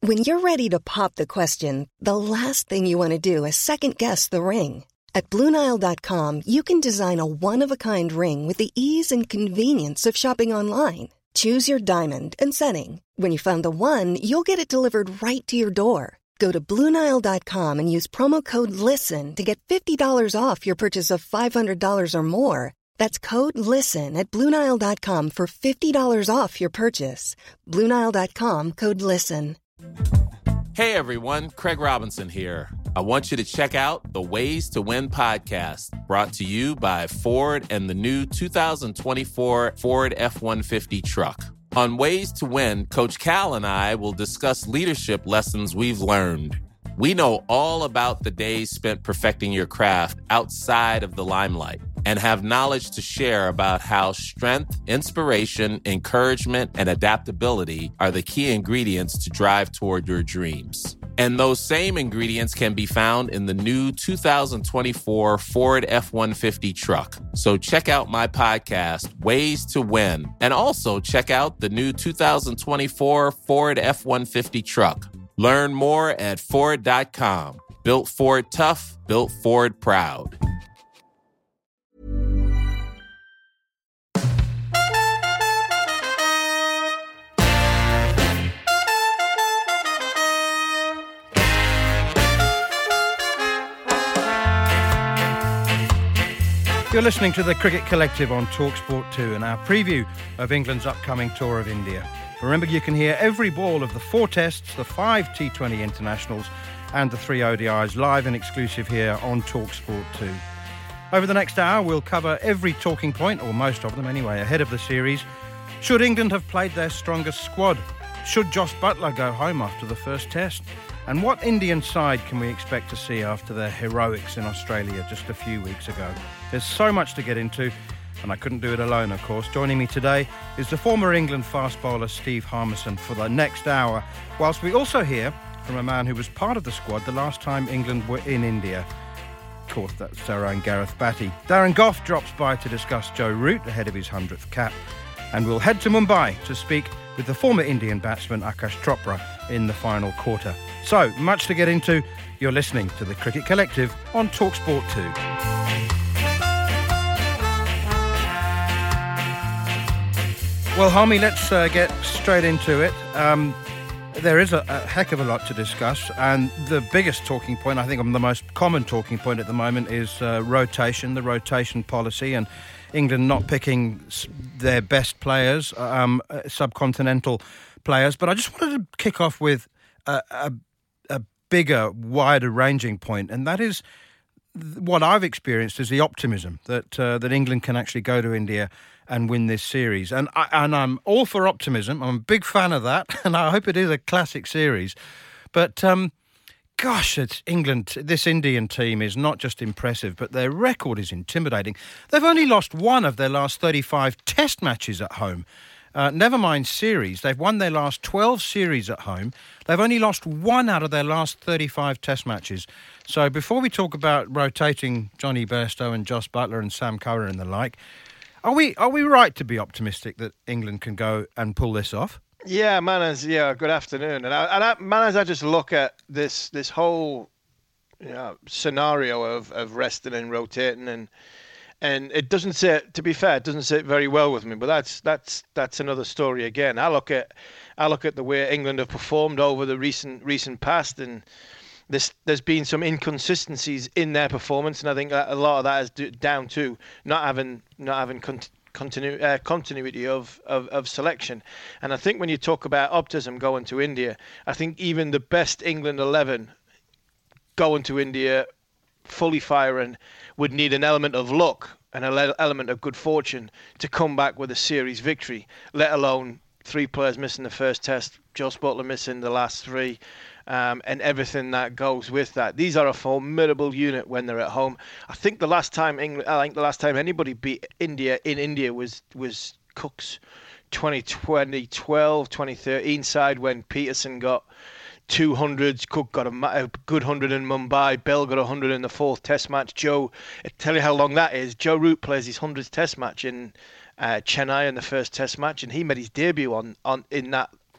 When you're ready to pop the question, the last thing you want to do is second-guess the ring. At BlueNile.com, you can design a one-of-a-kind ring with the ease and convenience of shopping online. Choose your diamond and setting. When you find the one, you'll get it delivered right to your door. Go to BlueNile.com and use promo code LISTEN to get $50 off your purchase of $500 or more. That's code LISTEN at BlueNile.com for $50 off your purchase. BlueNile.com, code LISTEN. Hey everyone, Craig Robinson here. I want you to check out the Ways to Win podcast, brought to you by Ford and the new 2024 Ford F-150 truck. On Ways to Win, Coach Cal and I will discuss leadership lessons we've learned. We know all about the days spent perfecting your craft outside of the limelight and have knowledge to share about how strength, inspiration, encouragement, and adaptability are the key ingredients to drive toward your dreams. And those same ingredients can be found in the new 2024 Ford F-150 truck. So check out my podcast, Ways to Win, and also check out the new 2024 Ford F-150 truck. Learn more at Ford.com. Built Ford tough, built Ford proud. You're listening to the Cricket Collective on TalkSport 2 and our preview of England's upcoming tour of India. Remember, you can hear every ball of the 4 tests, the 5 T20 internationals and the 3 ODIs live and exclusive here on TalkSport 2. Over the next hour, we'll cover every talking point, or most of them anyway, ahead of the series. Should England have played their strongest squad? Should Jos Buttler go home after the first test? And what Indian side can we expect to see after their heroics in Australia just a few weeks ago? There's so much to get into, and I couldn't do it alone, of course. Joining me today is the former England fast bowler Steve Harmison for the next hour, whilst we also hear from a man who was part of the squad the last time England were in India. Of course, that's our own Gareth Batty. Darren Gough drops by to discuss Joe Root ahead of his 100th cap. And we'll head to Mumbai to speak with the former Indian batsman Akash Chopra in the final quarter. So, much to get into. You're listening to the Cricket Collective on TalkSport 2. Well, Harmy, let's get straight into it. There is a heck of a lot to discuss, and the biggest talking point, I think the most common talking point at the moment, is rotation, the rotation policy, and England not picking their best players, subcontinental players. But I just wanted to kick off with a bigger, wider-ranging point, and that is what I've experienced is the optimism that England can actually go to India and win this series. And I'm all for optimism. I'm a big fan of that, and I hope it is a classic series. But, gosh, it's England. This Indian team is not just impressive, but their record is intimidating. They've only lost one of their last 35 test matches at home. Never mind series. They've won their last 12 series at home. They've only lost one out of their last 35 test matches. So before we talk about rotating Johnny Bairstow and Jos Buttler and Sam Curran and the like, are we right to be optimistic that England can go and pull this off? Yeah, Manners. Yeah, good afternoon. Manners, I just look at this whole scenario of resting and rotating, and it doesn't sit. To be fair, it doesn't sit very well with me. But that's another story again. I look at the way England have performed over the recent past, and there's been some inconsistencies in their performance, and I think that a lot of that is down to not having continuity of selection. And I think when you talk about optimism going to India, I think even the best England 11 going to India fully firing would need an element of luck and an element of good fortune to come back with a series victory, let alone 3 players missing the first test, Jos Buttler missing the last 3, and everything that goes with that. These are a formidable unit when they're at home. I think the last time anybody beat India in India was Cook's 2012, 2013 side when Peterson got 200s, Cook got a good 100 in Mumbai, Bell got 100 in the 4th test match. Joe, I tell you how long that is. Joe Root plays his 100th test match in Chennai in the first test match, and he made his debut in that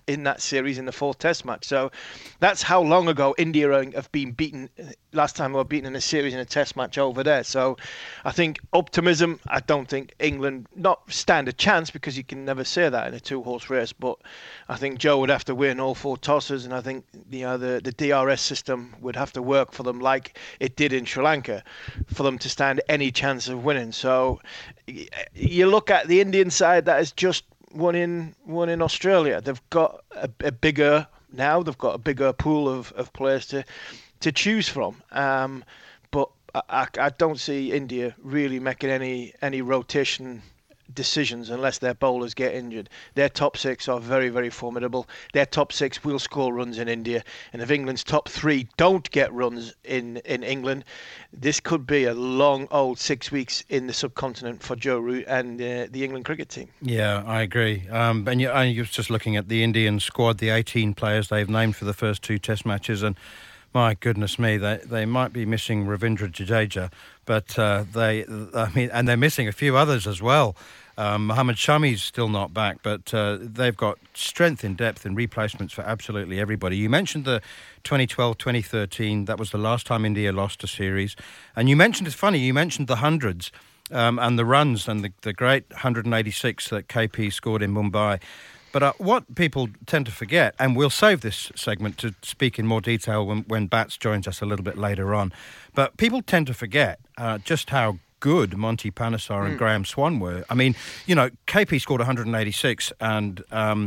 in that series in the fourth Test match. So that's how long ago India have been beaten. Last time they were beaten in a series in a Test match over there. So I think optimism. I don't think England not stand a chance, because you can never say that in a two-horse race. But I think Joe would have to win all 4 tosses, and I think the DRS system would have to work for them like it did in Sri Lanka for them to stand any chance of winning. So you look at the Indian side that has just won in Australia. They've got a bigger pool of players to choose from. But I don't see India really making any rotation decisions unless their bowlers get injured. Their top 6 are very, very formidable. Their top 6 will score runs in India, and if England's top 3 don't get runs in England, this could be a long old 6 weeks in the subcontinent for Joe Root and the England cricket team. Yeah, I agree. And you're just looking at the Indian squad, the 18 players they've named for the first 2 Test matches, and my goodness me, they might be missing Ravindra Jadeja, but and they're missing a few others as well. Mohammad Shami's still not back, but they've got strength in depth and replacements for absolutely everybody. You mentioned the 2012-2013, that was the last time India lost a series. And you mentioned, it's funny, you mentioned the hundreds and the runs and the great 186 that KP scored in Mumbai. But what people tend to forget, and we'll save this segment to speak in more detail when Bats joins us a little bit later on, but people tend to forget just how good Monty Panesar and Graham Swan were. I mean, KP scored 186 and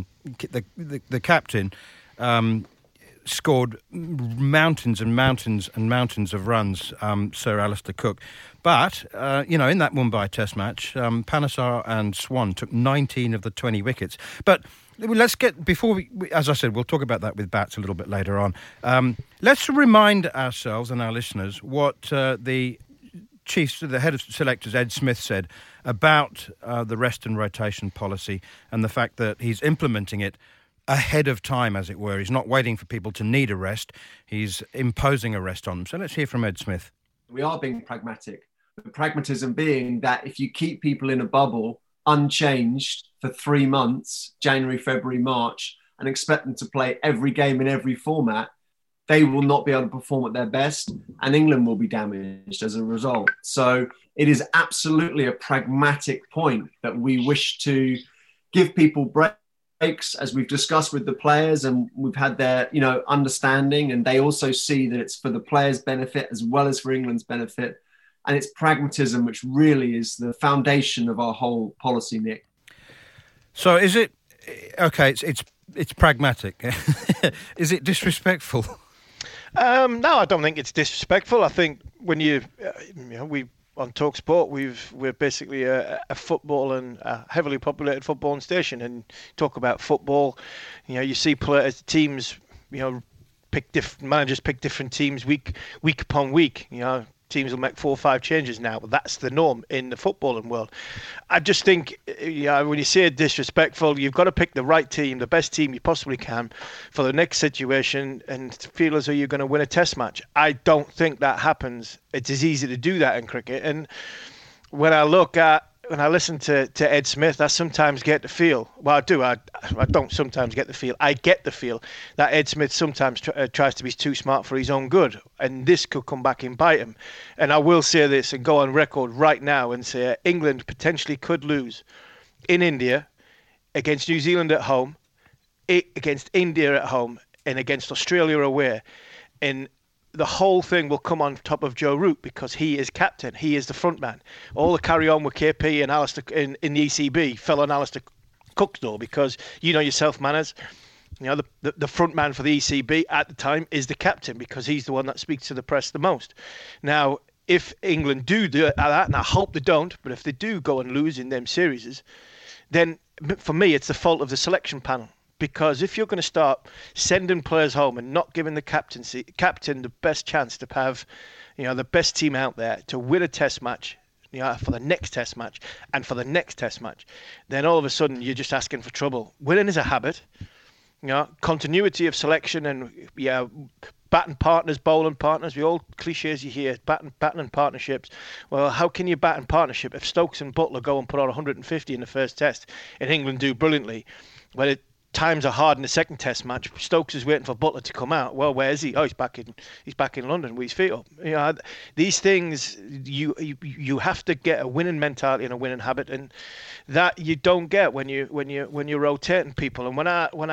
the captain scored mountains and mountains and mountains of runs, Sir Alistair Cook. But, in that Mumbai Test match, Panesar and Swan took 19 of the 20 wickets. But let's get, before we, as I said, we'll talk about that with Bats a little bit later on. Let's remind ourselves and our listeners what the head of selectors, Ed Smith, said about the rest and rotation policy and the fact that he's implementing it ahead of time, as it were. He's not waiting for people to need a rest. He's imposing a rest on them. So let's hear from Ed Smith. We are being pragmatic. The pragmatism being that if you keep people in a bubble unchanged for 3 months, January, February, March, and expect them to play every game in every format, they will not be able to perform at their best, and England will be damaged as a result. So it is absolutely a pragmatic point that we wish to give people breaks, as we've discussed with the players, and we've had their understanding, and they also see that it's for the players' benefit as well as for England's benefit. And it's pragmatism which really is the foundation of our whole policy, Nick. So is it okay? It's pragmatic. Is it disrespectful? No, I don't think it's disrespectful. I think when we on TalkSport, we're basically a football and a heavily populated footballing station, and talk about football. You see teams, managers pick different teams week upon week. Teams will make 4 or 5 changes now, but that's the norm in the footballing world. I just think, when you say disrespectful, you've got to pick the right team, the best team you possibly can for the next situation, and feel as though you're going to win a Test match. I don't think that happens. It's as easy to do that in cricket. And when I listen to Ed Smith, I sometimes get the feel. Well, I do. I don't sometimes get the feel. I get the feel that Ed Smith sometimes tries to be too smart for his own good, and this could come back and bite him. And I will say this and go on record right now and say England potentially could lose in India, against New Zealand at home, against India at home, and against Australia away. And the whole thing will come on top of Joe Root because he is captain. He is the front man. All the carry on with KP and Alistair in the ECB fell on Alistair Cook's door because yourself, Manners. The front man for the ECB at the time is the captain because he's the one that speaks to the press the most. Now, if England do that, and I hope they don't, but if they do go and lose in them series, then for me it's the fault of the selection panel. Because if you're going to start sending players home and not giving the captain the best chance to have, the best team out there to win a Test match, for the next Test match and for the next Test match, then all of a sudden you're just asking for trouble. Winning is a habit. Continuity of selection and batting partners, bowling partners, the old cliches you hear, batting and partnerships. Well, how can you bat in partnership if Stokes and Butler go and put on 150 in the first Test and England do brilliantly? Well, it times are hard in the second Test match. Stokes is waiting for Butler to come out. Well, where is he? Oh, he's back in London with his feet up. These things you have to get a winning mentality and a winning habit, and that you don't get when you're rotating people. And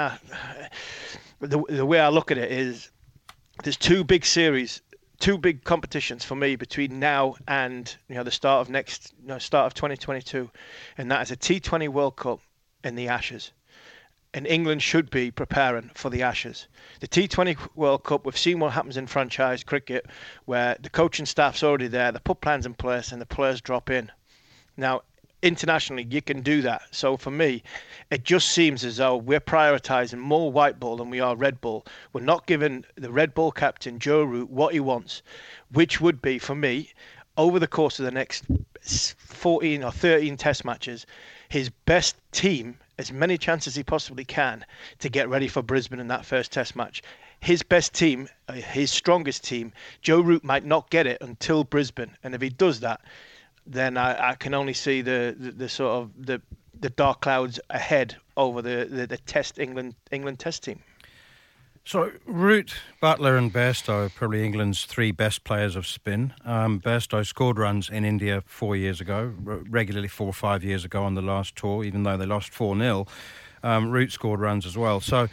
the way I look at it is, there's two big competitions for me between now and the start of 2022, and that is a T20 World Cup and the Ashes. And England should be preparing for the Ashes. The T20 World Cup, we've seen what happens in franchise cricket, where the coaching staff's already there, they put plans in place, and the players drop in. Now, internationally, you can do that. So for me, it just seems as though we're prioritising more white ball than we are red ball. We're not giving the red ball captain, Joe Root, what he wants, which would be, for me, over the course of the next 14 or 13 Test matches, his best team, as many chances as he possibly can to get ready for Brisbane in that first Test match. His best team, his strongest team, Joe Root might not get it until Brisbane. And if he does that, then I can only see the sort of the dark clouds ahead over the Test England Test team. So Root, Butler and Bairstow are probably England's three best players of spin. Bairstow scored runs in India 4 years ago, regularly 4 or 5 years ago on the last tour, even though they lost 4-0. Root scored runs as well. So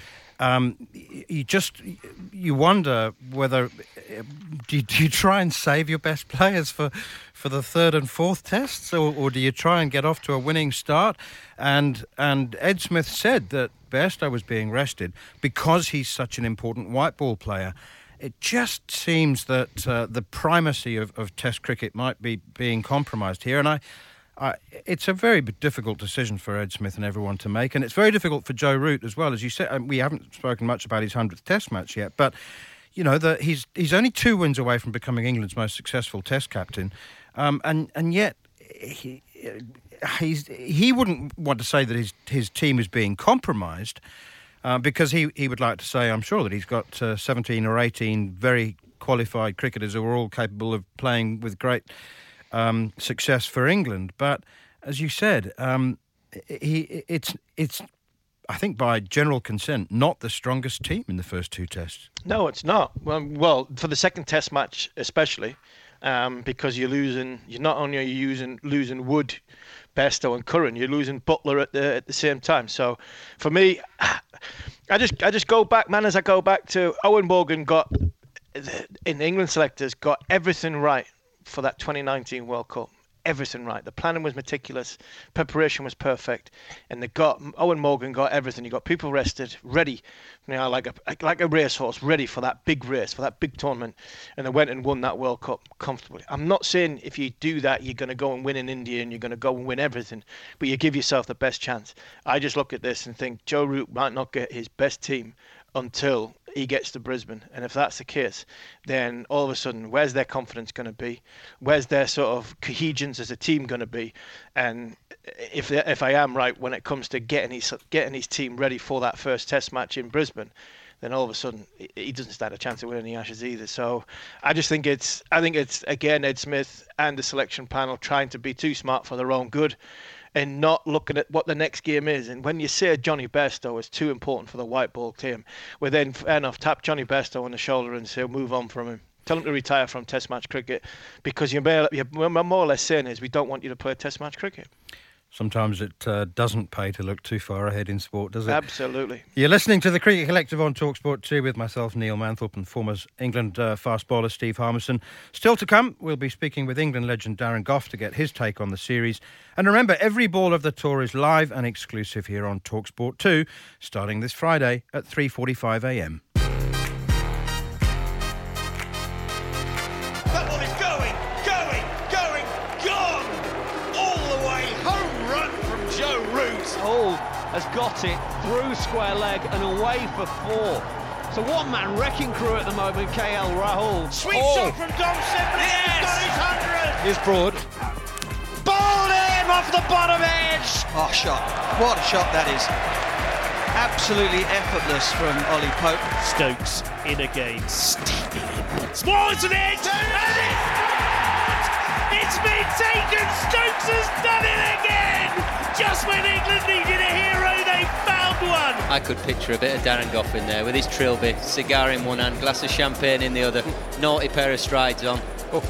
you wonder whether do you try and save your best players for the third and fourth tests, or do you try and get off to a winning start? And Ed Smith said that Bairstow was being rested because he's such an important white ball player. It just seems that the primacy of Test cricket might be being compromised here, and it's a very difficult decision for Ed Smith and everyone to make, and it's very difficult for Joe Root as well. As you said, we haven't spoken much about his 100th Test match yet, but he's only 2 wins away from becoming England's most successful Test captain, and yet he wouldn't want to say that his team is being compromised, because he would like to say, I'm sure, that he's got 17 or 18 very qualified cricketers who are all capable of playing with great success for England. But as you said, it's I think by general consent not the strongest team in the first 2 tests. No, it's not. Well, for the second Test match especially, because you're not only losing Wood, Bairstow and Curran, you're losing Butler at the same time. So for me, I just go back, man, as I go back to Owen Morgan in the England selectors got everything right for that 2019 World Cup. Everything right. The planning was meticulous, preparation was perfect, and Owen Morgan got everything. He got people rested, ready, like a racehorse, ready for that big race, for that big tournament, and they went and won that World Cup comfortably. I'm not saying if you do that you're going to go and win in India and you're going to go and win everything, but you give yourself the best chance. I just look at this and think Joe Root might not get his best team until he gets to Brisbane, and if that's the case, then all of a sudden, where's their confidence going to be? Where's their sort of cohesions as a team going to be? And if I am right when it comes to getting his team ready for that first Test match in Brisbane, then all of a sudden he doesn't stand a chance of winning the Ashes either. So I think it's again Ed Smith and the selection panel trying to be too smart for their own good, and not looking at what the next game is. And when you say Johnny Bairstow is too important for the white ball team, we then fair enough tap Johnny Bairstow on the shoulder and say move on from him. Tell him to retire from Test match cricket, because you're more or less saying is we don't want you to play Test match cricket. Sometimes it doesn't pay to look too far ahead in sport, does it? Absolutely. You're listening to the Cricket Collective on TalkSport 2 with myself, Neil Manthorpe, and former England fast bowler Steve Harmison. Still to come, we'll be speaking with England legend Darren Gough to get his take on the series. And remember, every ball of the tour is live and exclusive here on TalkSport 2, starting this Friday at 3:45 a.m. Has got it through square leg and away for 4. So one-man wrecking crew at the moment, KL Rahul. Sweet shot from Dom Sibley. Yes. He's got his 100. Here's Broad. Bowled in off the bottom edge. Oh, shot. What a shot that is. Absolutely effortless from Ollie Pope. Stokes in again. Steaming in. Small to the edge. And it's It's been taken. Stokes has done it again. Just when England needed a hero, they found one. I could picture a bit of Darren Gough in there with his trilby, cigar in one hand, glass of champagne in the other, naughty pair of strides on. Oh.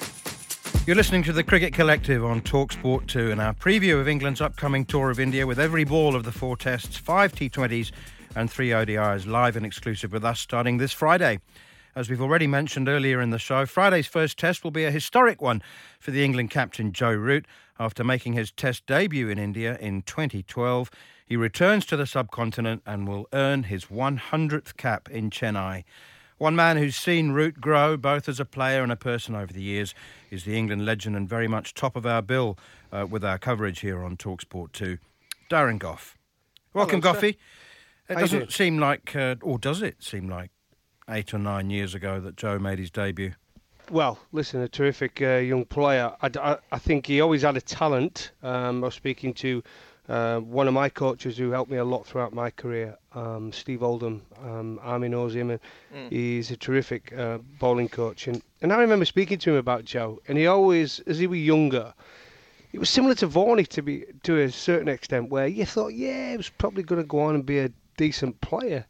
You're listening to the Cricket Collective on TalkSport 2 and our preview of England's upcoming tour of India with every ball of the 4 tests, 5 T20s and 3 ODIs live and exclusive with us starting this Friday. As we've already mentioned earlier in the show, Friday's first test will be a historic one for the England captain Joe Root. After making his test debut in India in 2012, he returns to the subcontinent and will earn his 100th cap in Chennai. One man who's seen Root grow both as a player and a person over the years is the England legend and very much top of our bill with our coverage here on TalkSport 2, Darren Gough. Welcome, Goughy. It doesn't seem like, or does it seem like, 8 or 9 years ago that Joe made his debut? Well, listen, a terrific young player. I think he always had a talent. I was speaking to one of my coaches who helped me a lot throughout my career, Steve Oldham. Army knows him, and he's a terrific bowling coach. And I remember speaking to him about Joe, and he always, as he was younger, it was similar to Varney to a certain extent, where you thought, yeah, he was probably going to go on and be a decent player.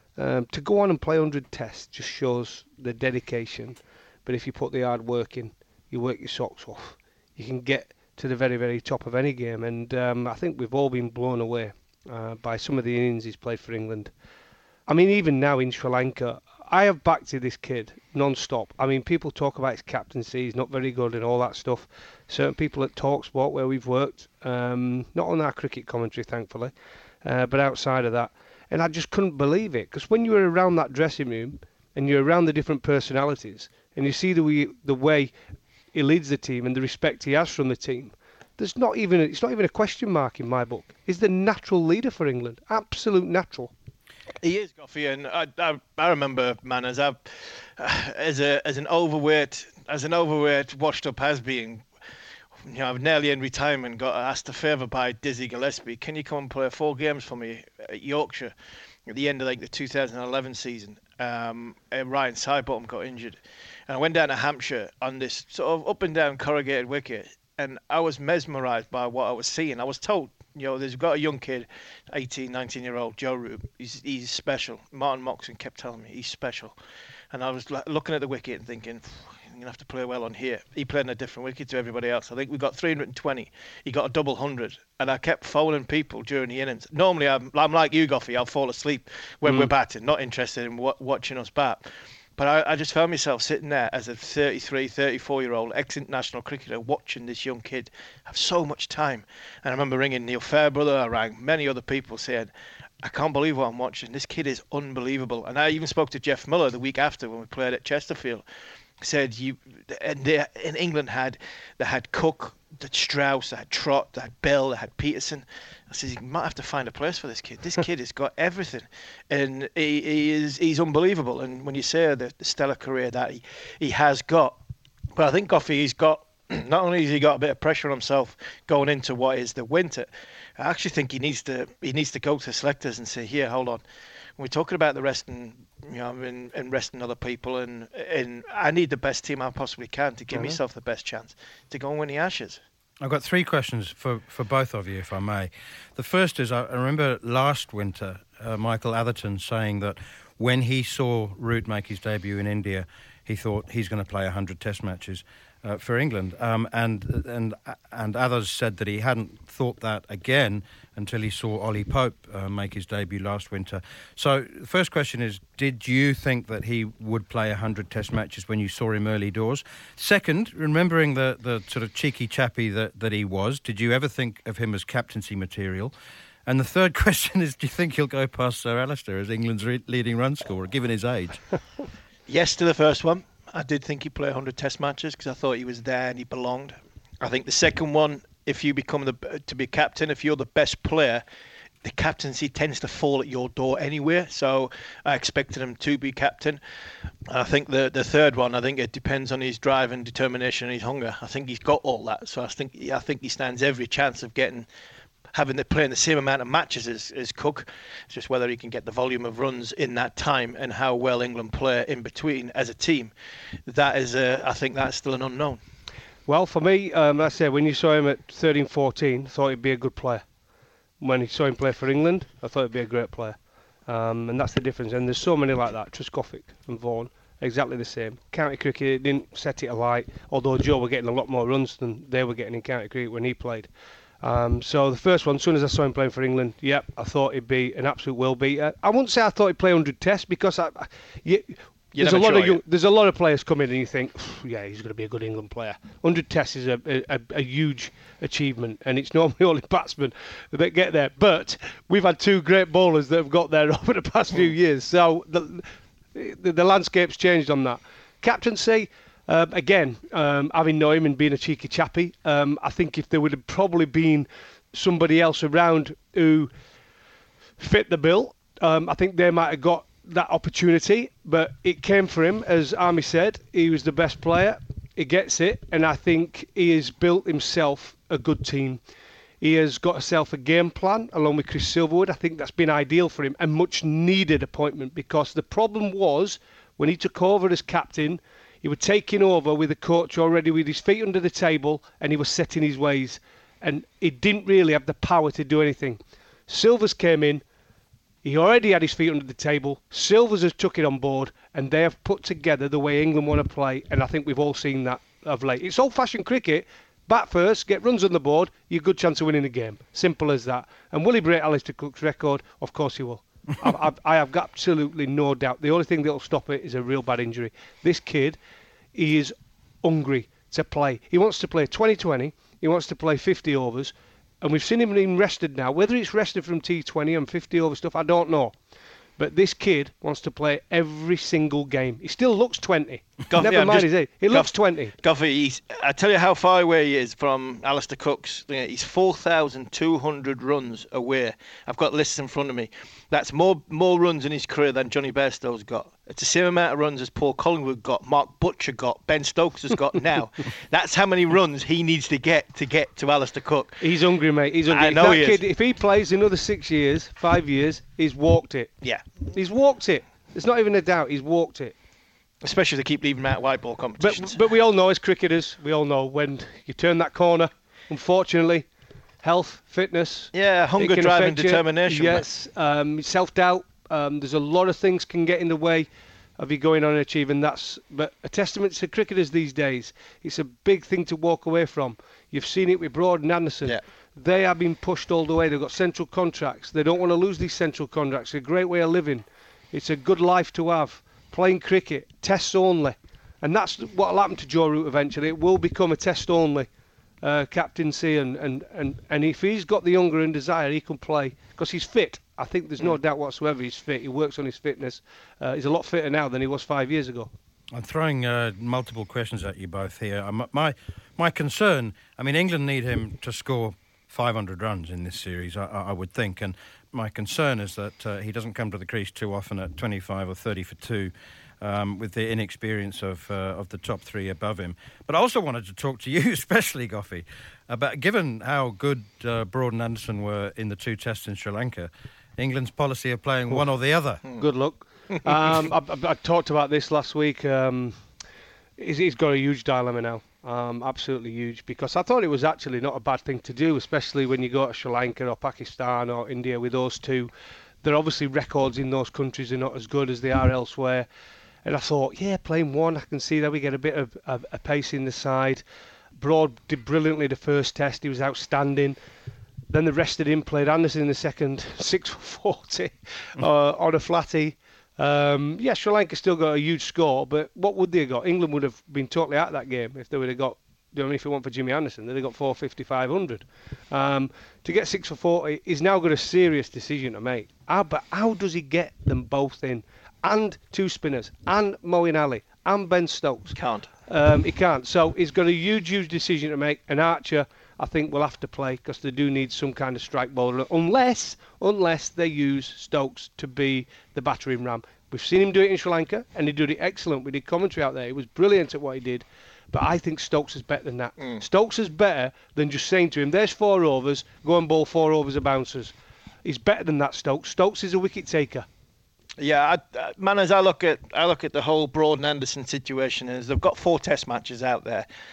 To go on and play 100 tests just shows the dedication. But if you put the hard work in, you work your socks off, you can get to the very, very top of any game. And I think we've all been blown away by some of the innings he's played for England. I mean, even now in Sri Lanka, I have backed to this kid non-stop. I mean, people talk about his captaincy, he's not very good and all that stuff. Certain people at TalkSport, where we've worked, not on our cricket commentary, thankfully, but outside of that. And I just couldn't believe it, because when you're around that dressing room and you're around the different personalities and you see the way he leads the team and the respect he has from the team, it's not even a question mark in my book. He's the natural leader for England, absolute natural. He is, Goughy, and I remember, man, as an overweight, washed up has-been. You know, I've nearly in retirement got asked a favour by Dizzy Gillespie. Can you come and play 4 games for me at Yorkshire at the end of the 2011 season? Ryan Sidebottom got injured, and I went down to Hampshire on this sort of up and down corrugated wicket, and I was mesmerised by what I was seeing. I was told, there's got a young kid, 18, 19-year-old Joe Root. He's special. Martin Moxon kept telling me he's special, and I was looking at the wicket and thinking, you're going to have to play well on here. He played in a different wicket to everybody else. I think we got 320. He got a double 100. And I kept phoning people during the innings. Normally, I'm like you, Goughy. I'll fall asleep when we're batting, not interested in watching us bat. But I just found myself sitting there as a 33, 34-year-old ex-international cricketer watching this young kid have so much time. And I remember ringing Neil Fairbrother. I rang many other people saying, I can't believe what I'm watching. This kid is unbelievable. And I even spoke to Jeff Miller the week after when we played at Chesterfield. Said in England they had Cook, they had Strauss, they had Trott, they had Bell, they had Peterson. I said, you might have to find a place for this kid. This kid has got everything, and he's unbelievable. And when you say the stellar career that he has got, but I think Goughy, he's got, not only has he got a bit of pressure on himself going into what is the winter, I actually think he needs to go to selectors and say, here, hold on. We're talking about the resting, and resting other people, and I need the best team I possibly can to give myself the best chance to go and win the Ashes. I've got 3 questions for both of you, if I may. The first is, I remember last winter, Michael Atherton saying that when he saw Root make his debut in India, he thought he's going to play 100 Test matches for England, and others said that he hadn't thought that again until he saw Ollie Pope make his debut last winter. So the first question is, did you think that he would play 100 Test matches when you saw him early doors? Second, remembering the sort of cheeky chappy that he was, did you ever think of him as captaincy material? And the third question is, do you think he'll go past Sir Alistair as England's leading run scorer, given his age? Yes to the first one. I did think he'd play 100 Test matches because I thought he was there and he belonged. I think the second one, if you become to be captain, if you're the best player, the captaincy tends to fall at your door anyway. So I expected him to be captain. And I think the third one, I think it depends on his drive and determination and his hunger. I think he's got all that. So I think he stands every chance of playing the same amount of matches as Cook. It's just whether he can get the volume of runs in that time and how well England play in between as a team. That is, I think that's still an unknown. Well, for me, I say when you saw him at 13, 14, I thought he'd be a good player. When you saw him play for England, I thought he'd be a great player. And that's the difference. And there's so many like that. Trescothick and Vaughan, exactly the same. County cricket didn't set it alight, although Joe were getting a lot more runs than they were getting in county cricket when he played. So the first one, as soon as I saw him playing for England, I thought he'd be an absolute world beater. I wouldn't say I thought he'd play 100 tests because there's a lot of players come in and you think, yeah, he's going to be a good England player. 100 tests is a huge achievement, and it's normally only batsmen that get there. But we've had two great bowlers that have got there over the past few years, so the landscape's changed on that. Captaincy, again, having known him and being a cheeky chappy, I think if there would have probably been somebody else around who fit the bill, I think they might have got that opportunity, but it came for him. As Army said, he was the best player. He gets it, and I think he has built himself a good team. He has got himself a game plan along with Chris Silverwood. I think that's been ideal for him, and much needed appointment, because the problem was when he took over as captain, he was taking over with a coach already with his feet under the table, and he was setting his ways, and he didn't really have the power to do anything. Silvers came in. He already had his feet under the table. Silvers has took it on board, and they have put together the way England want to play, and I think we've all seen that of late. It's old-fashioned cricket. Bat first, get runs on the board, you've a good chance of winning the game. Simple as that. And will he break Alistair Cook's record? Of course he will. I have got absolutely no doubt. The only thing that will stop it is a real bad injury. This kid, he is hungry to play. He wants to play 2020. He wants to play 50 overs. And we've seen him being rested now. Whether it's rested from T20 and 50 over stuff, I don't know. But this kid wants to play every single game. He still looks 20. Never mind his age. He looks 20. Goffey, I tell you how far away he is from Alistair Cook's. He's 4,200 runs away. I've got lists in front of me. That's more runs in his career than Johnny Bairstow's got. It's the same amount of runs as Paul Collingwood got, Mark Butcher got, Ben Stokes has got now. That's how many runs he needs to get to Alistair Cook. He's hungry, mate. He's hungry. I know he is. If he plays another 6 years, 5 years, he's walked it. Yeah. He's walked it. There's not even a doubt. He's walked it. Especially if they keep leaving him out of white ball competitions. But we all know as cricketers, we all know when you turn that corner, unfortunately, health, fitness. Yeah, hunger, drive and determination. Yes, self-doubt. There's a lot of things can get in the way of you going on and achieving that. But a testament to cricketers these days, it's a big thing to walk away from. You've seen it with Broad and Anderson. Yeah. They have been pushed all the way. They've got central contracts. They don't want to lose these central contracts. It's a great way of living. It's a good life to have. Playing cricket, tests only. And that's what will happen to Joe Root eventually. It will become a test only captaincy. And if he's got the hunger and desire, he can play. Because he's fit. I think there's no doubt whatsoever he's fit. He works on his fitness. He's a lot fitter now than he was 5 years ago. I'm throwing multiple questions at you both here. My concern, I mean, England need him to score 500 runs in this series, I would think. And my concern is that he doesn't come to the crease too often at 25 or 30 for 2 with the inexperience of the top three above him. But I also wanted to talk to you, especially, Goffey, about given how good Broad and Anderson were in the 2 tests in Sri Lanka, England's policy of playing one or the other. Good luck. I talked about this last week. He's got a huge dilemma now. Absolutely huge, because I thought it was actually not a bad thing to do, especially when you go to Sri Lanka or Pakistan or India with those two. They're obviously records in those countries are not as good as they are elsewhere. And I thought, playing one, I can see that we get a bit of a pace in the side. Broad did brilliantly the first test. He was outstanding. Then the rested him, played Anderson in the second, 6 for 40 on a flatty. Sri Lanka still got a huge score, but what would they have got? England would have been totally out of that game if they would have got, if it weren't for Jimmy Anderson, they'd have got 450, 500. To get 6 for 40, he's now got a serious decision to make. But how does he get them both in? And 2 spinners, and Moeen Ali, and Ben Stokes. Can't. He can't. So he's got a huge decision to make. And Archer, I think, will have to play because they do need some kind of strike bowler, unless they use Stokes to be the battering ram. We've seen him do it in Sri Lanka, and he did it excellent. We did commentary out there. He was brilliant at what he did. But I think Stokes is better than that. Stokes is better than just saying to him, there's 4 overs, go and bowl 4 overs of bouncers. He's better than that, Stokes. Stokes is a wicket taker. Yeah, as I look at the whole Broad and Anderson situation, is they've got 4 test matches out there.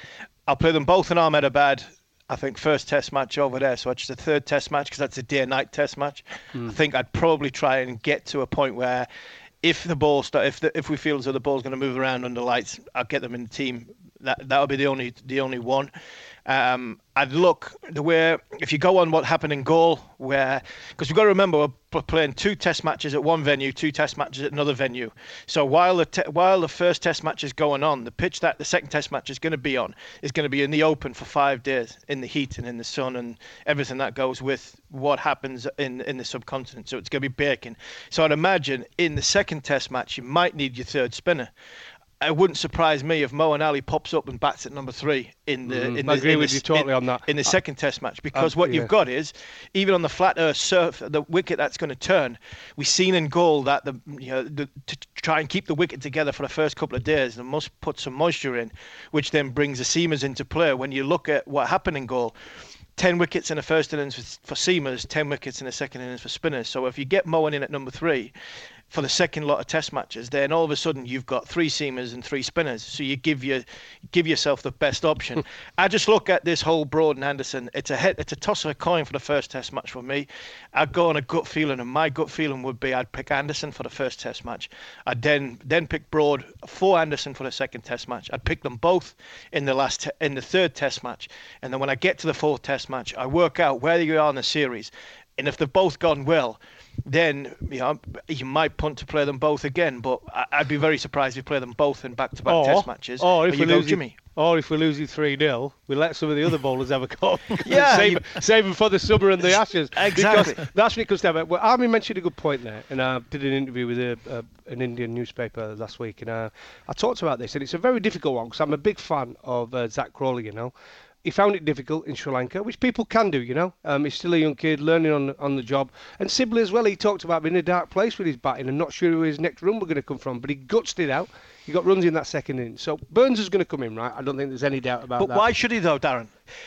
I'll play them both in Ahmedabad. I think first test match over there, so it's the third test match because that's a day-night test match. I think I'd probably try and get to a point where if the ball if we feel as though the ball's going to move around under lights, I'll get them in the team. That would be the only one. I'd look if you go on what happened in Gaul, because we've got to remember we're playing 2 test matches at one venue, 2 test matches at another venue. So while the first test match is going on, the pitch that the second test match is going to be on is going to be in the open for 5 days in the heat and in the sun and everything that goes with what happens in the subcontinent. So it's going to be baking. So I'd imagine in the second test match you might need your third spinner. It wouldn't surprise me if Moeen Ali pops up and bats at number 3 in the second test match, because what you've got is, even on the flat earth surf, the wicket that's going to turn. We've seen in Gaul that to try and keep the wicket together for the first couple of days, they must put some moisture in, which then brings the seamers into play. When you look at what happened in Gaul, 10 wickets in the first innings for seamers, 10 wickets in the second innings for spinners. So if you get Moeen in at number 3 for the second lot of test matches, then all of a sudden you've got 3 seamers and 3 spinners. So you give yourself the best option. I just look at this whole Broad and Anderson. It's a toss of a coin for the first test match for me. I'd go on a gut feeling, and my gut feeling would be I'd pick Anderson for the first test match. I'd then pick Broad for Anderson for the second test match. I'd pick them both in the third test match. And then when I get to the 4th test match, I work out where you are in the series. And if they've both gone well, then you might punt to play them both again. But I'd be very surprised if you play them both in back-to-back test matches. Or if we lose Jimmy. Or if we lose you 3-0, we let some of the other bowlers have a go. Save them for the summer and the Ashes. Exactly. Because that's what it comes down to. Well, Armin mentioned a good point there, and I did an interview with an Indian newspaper last week, and I talked about this, and it's a very difficult one because I'm a big fan of Zach Crawley, He found it difficult in Sri Lanka, which people can do, He's still a young kid, learning on the job. And Sibley as well, he talked about being in a dark place with his batting and not sure where his next run were going to come from, but he gutsed it out. He got runs in that second inning. So Burns is going to come in, right? I don't think there's any doubt about that. But why should he, though, Darren?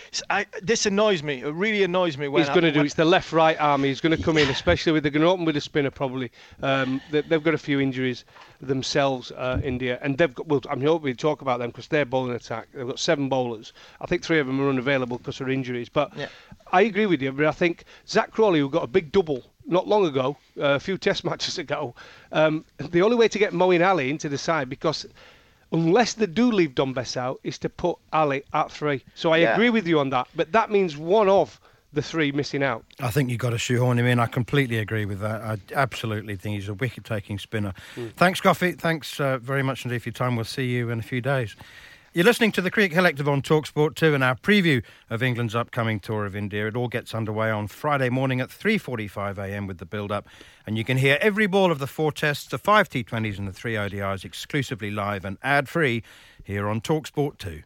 This annoys me. It really annoys me. It's the left-right arm. He's going to come in, especially they're going to open with a spinner, probably. They've got a few injuries themselves, India. And they've got, I'm hoping we'll talk about them because they're bowling attack. They've got 7 bowlers. I think 3 of them are unavailable because of injuries. But I agree with you, but I think Zach Crawley, who got a big double not long ago, a few test matches ago, the only way to get Moeen Ali into the side, because unless they do leave Dom Bess out, is to put Ali at 3. So I agree with you on that, but that means one of the 3 missing out. I think you've got to shoehorn him in. I completely agree with that. I absolutely think he's a wicket-taking spinner. Thanks, Goffy. Thanks very much indeed for your time. We'll see you in a few days. You're listening to the Cricket Collective on TalkSport 2 and our preview of England's upcoming tour of India. It all gets underway on Friday morning at 3:45am with the build-up. And you can hear every ball of the 4 tests, the 5 T20s and the 3 ODIs exclusively live and ad-free here on TalkSport 2.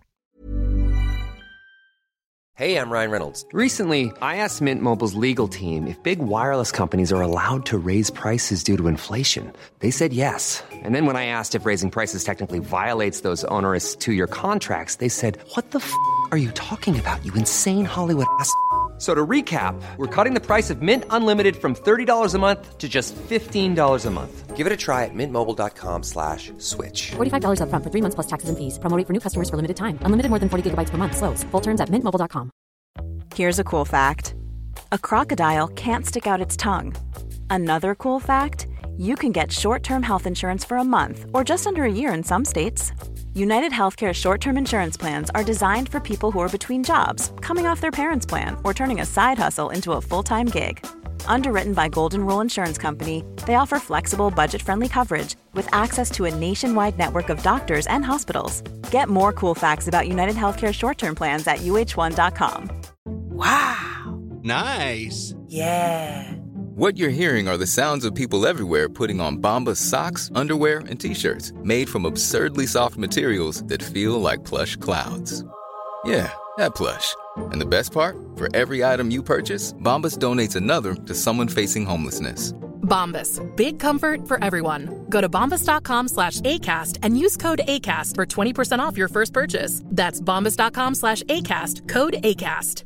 Hey, I'm Ryan Reynolds. Recently, I asked Mint Mobile's legal team if big wireless companies are allowed to raise prices due to inflation. They said yes. And then when I asked if raising prices technically violates those onerous 2-year contracts, they said, "What the f*** are you talking about, you insane Hollywood ass f-?" So to recap, we're cutting the price of Mint Unlimited from $30 a month to just $15 a month. Give it a try at mintmobile.com/switch. $45 up front for 3 months plus taxes and fees. Promo rate for new customers for limited time. Unlimited more than 40 gigabytes per month. Slows full terms at mintmobile.com. Here's a cool fact. A crocodile can't stick out its tongue. Another cool fact, you can get short-term health insurance for a month or just under a year in some states. United Healthcare short-term insurance plans are designed for people who are between jobs, coming off their parents' plan, or turning a side hustle into a full-time gig. Underwritten by Golden Rule Insurance Company, they offer flexible, budget-friendly coverage with access to a nationwide network of doctors and hospitals. Get more cool facts about United Healthcare short-term plans at uh1.com. Wow. Nice. Yeah. What you're hearing are the sounds of people everywhere putting on Bombas socks, underwear, and T-shirts made from absurdly soft materials that feel like plush clouds. Yeah, that plush. And the best part? For every item you purchase, Bombas donates another to someone facing homelessness. Bombas. Big comfort for everyone. Go to bombas.com/ACAST and use code ACAST for 20% off your first purchase. That's bombas.com/ACAST. Code ACAST.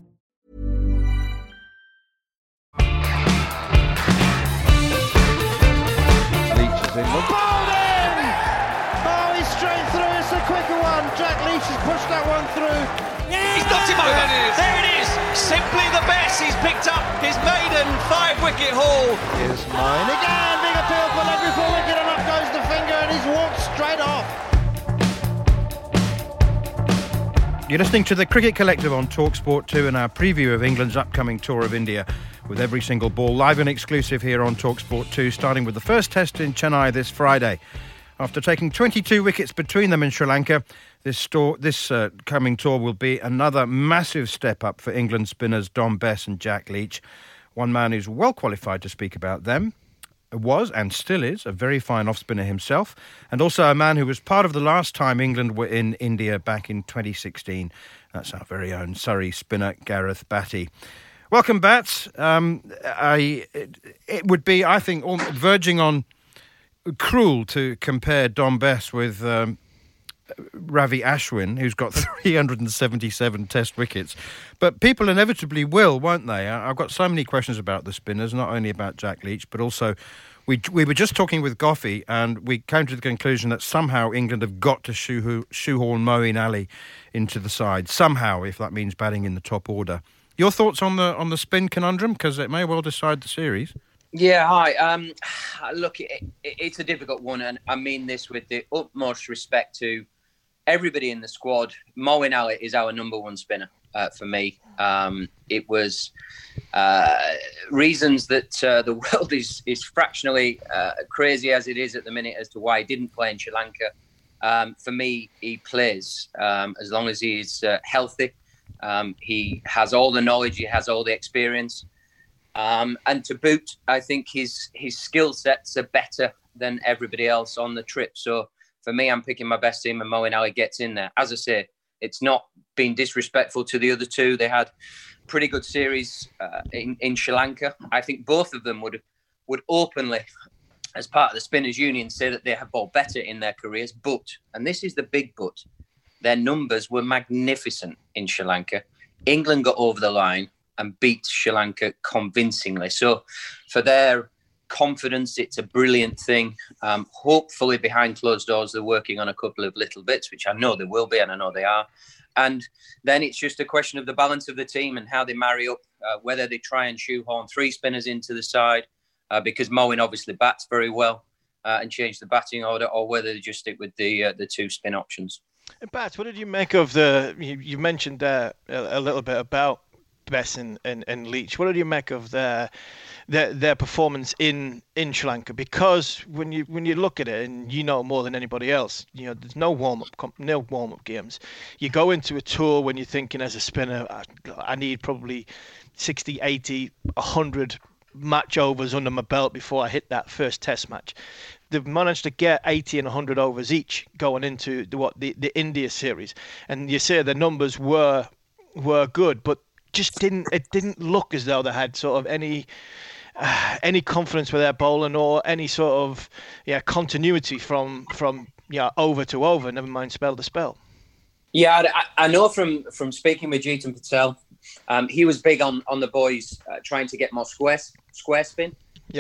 Bowled in! Oh, he's straight through. It's a quicker one. Jack Leach has pushed that one through. He's knocked him over. There it is. Simply the best. He's picked up his maiden 5-wicket haul. Here's mine again. Big appeal for leg before wicket, and up goes the finger, and he's walked straight off. You're listening to the Cricket Collective on TalkSport 2 and our preview of England's upcoming tour of India with every single ball live and exclusive here on TalkSport 2, starting with the first test in Chennai this Friday. After taking 22 wickets between them in Sri Lanka, this coming tour will be another massive step up for England spinners Dom Bess and Jack Leach. One man who's well qualified to speak about them was and still is a very fine off-spinner himself, and also a man who was part of the last time England were in India back in 2016. That's our very own Surrey spinner Gareth Batty. Welcome, Bats. It would be, I think, verging on cruel to compare Dom Bess with Ravi Ashwin, who's got 377 test wickets. But people inevitably will, won't they? I've got so many questions about the spinners, not only about Jack Leach, but also we were just talking with Goffey, and we came to the conclusion that somehow England have got to shoehorn Moeen Ali into the side. Somehow, if that means batting in the top order. Your thoughts on the spin conundrum? Because it may well decide the series. Yeah, hi. Look, it's a difficult one, and I mean this with the utmost respect to everybody in the squad. Moeen Ali is our number one spinner for me. It was reasons that the world is fractionally crazy as it is at the minute as to why he didn't play in Sri Lanka. For me, he plays as long as he's healthy. He has all the knowledge, he has all the experience. And to boot, I think his skill sets are better than everybody else on the trip. So for me, I'm picking my best team and Moeen Ali gets in there. As I say, it's not been disrespectful to the other two. They had pretty good series in Sri Lanka. I think both of them would openly, as part of the Spinners Union, say that they have bowled better in their careers. But, and this is the big but, their numbers were magnificent in Sri Lanka. England got over the line and beat Sri Lanka convincingly. So for their confidence, it's a brilliant thing. Hopefully behind closed doors, they're working on a couple of little bits, which I know they will be, and I know they are. And then it's just a question of the balance of the team and how they marry up, whether they try and shoehorn three spinners into the side, because Moeen obviously bats very well, and change the batting order, or whether they just stick with the two spin options. Bats, what did you make of you mentioned there a little bit about Bess and Leach. What did you make of their performance in Sri Lanka? Because when you look at it, and you know more than anybody else, you know there's no warm up games. You go into a tour when you're thinking as a spinner, I need probably 60, 80, 100 match overs under my belt before I hit that first test match. They've managed to get 80 and 100 overs each going into the India series, and you say the numbers were good, but it didn't look as though they had sort of any confidence with their bowling or any sort of continuity from over to over, never mind spell to spell. Yeah, I know from speaking with Jeetan Patel, he was big on the boys trying to get more square spin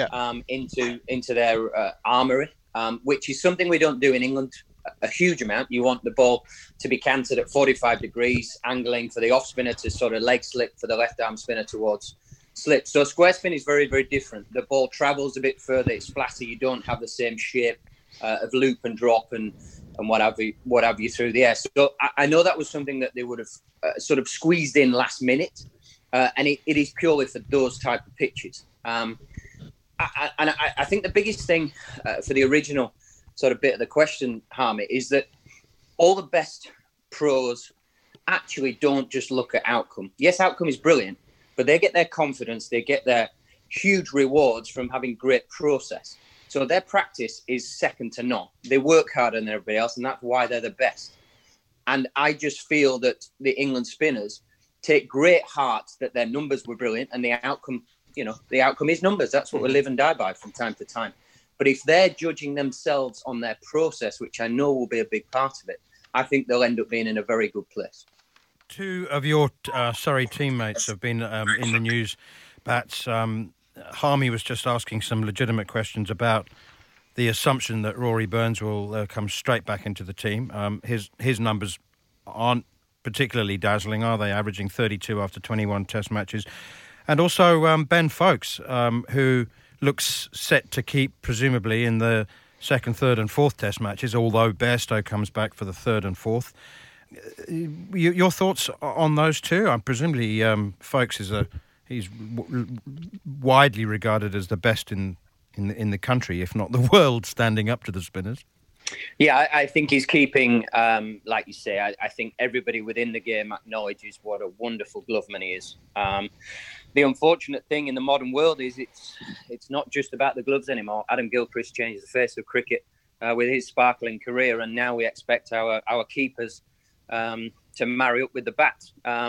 into their armoury, which is something we don't do in England a huge amount. You want the ball to be canted at 45 degrees, angling for the off spinner to sort of leg slip, for the left arm spinner towards slip. So square spin is very, very different. The ball travels a bit further, it's flatter, you don't have the same shape of loop and drop and what have you through the air. So I know that was something that they would have sort of squeezed in last minute, and it is purely for those type of pitches. I think the biggest thing for the original sort of bit of the question, Harmy, is that all the best pros actually don't just look at outcome. Yes, outcome is brilliant, but they get their confidence, they get their huge rewards from having great process. So their practice is second to none. They work harder than everybody else, and that's why they're the best. And I just feel that the England spinners take great heart that their numbers were brilliant, and the outcome is numbers. That's what we live and die by from time to time. But if they're judging themselves on their process, which I know will be a big part of it, I think they'll end up being in a very good place. Two of your Surrey teammates have been in the news, Bats. Harmy was just asking some legitimate questions about the assumption that Rory Burns will come straight back into the team. His numbers aren't particularly dazzling, are they? Averaging 32 after 21 Test matches. And also Ben Foakes, who looks set to keep, presumably, in the second, third and fourth Test matches, although Bairstow comes back for the third and fourth. Your thoughts on those two? Presumably Foakes he's widely regarded as the best in the country, if not the world, standing up to the spinners. Yeah, I think he's keeping, like you say, I think everybody within the game acknowledges what a wonderful gloveman he is. The unfortunate thing in the modern world is it's not just about the gloves anymore. Adam Gilchrist changed the face of cricket with his sparkling career, and now we expect our keepers to marry up with the bat.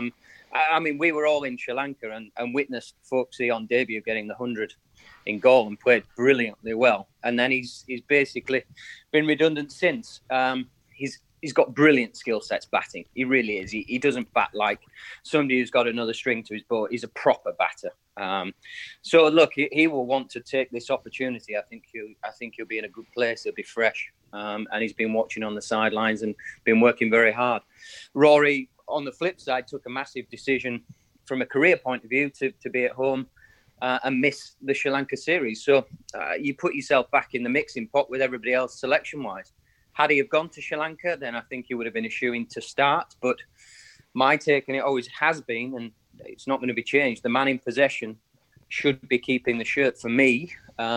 I mean, we were all in Sri Lanka and witnessed Foakesy on debut getting the 100 in goal and played brilliantly well. And then he's basically been redundant since. He's got brilliant skill sets batting. He really is. He doesn't bat like somebody who's got another string to his bow. He's a proper batter. So look, he will want to take this opportunity. I think he'll be in a good place. He'll be fresh, and he's been watching on the sidelines and been working very hard. Rory, on the flip side, took a massive decision from a career point of view to be at home and miss the Sri Lanka series. So you put yourself back in the mixing pot with everybody else selection-wise. Had he have gone to Sri Lanka, then I think he would have been a shoo-in to start. But my take, and it always has been, and it's not going to be changed, the man in possession should be keeping the shirt for me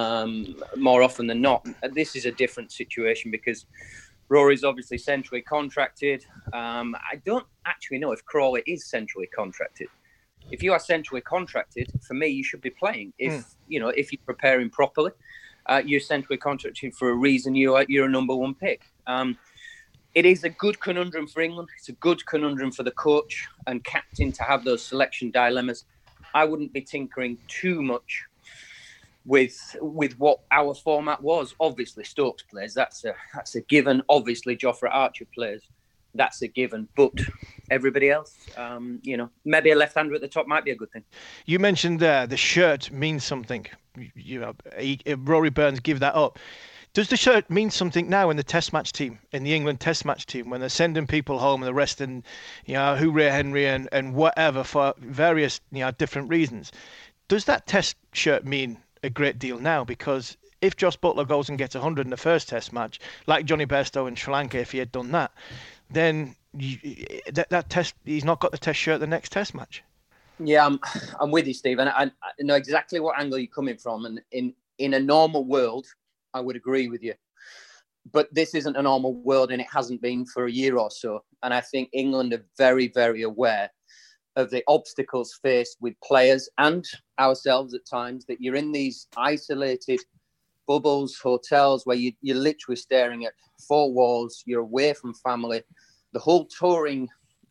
more often than not. This is a different situation because Rory's obviously centrally contracted. I don't actually know if Crawley is centrally contracted. If you are centrally contracted, for me, you should be playing. If you're preparing properly, you're centrally contracted for a reason. You're a number one pick. It is a good conundrum for England. It's a good conundrum for the coach and captain to have those selection dilemmas. I wouldn't be tinkering too much with what our format was. Obviously, Stokes plays. That's a given. Obviously, Jofra Archer plays. That's a given. But everybody else, maybe a left-hander at the top might be a good thing. You mentioned the shirt means something. Rory Burns give that up. Does the shirt mean something now in the Test match team, in the England Test match team, when they're sending people home and the rest, and Hooray Henry and whatever for various different reasons? Does that Test shirt mean a great deal now? Because if Jos Buttler goes and gets 100 in the first Test match, like Johnny Bairstow in Sri Lanka, if he had done that, then that Test, he's not got the Test shirt the next Test match. Yeah, I'm with you, Steve, and I know exactly what angle you're coming from. And in a normal world, I would agree with you. But this isn't a normal world, and it hasn't been for a year or so. And I think England are very, very aware of the obstacles faced with players and ourselves at times, that you're in these isolated bubbles, hotels, where you're literally staring at four walls, you're away from family. The whole touring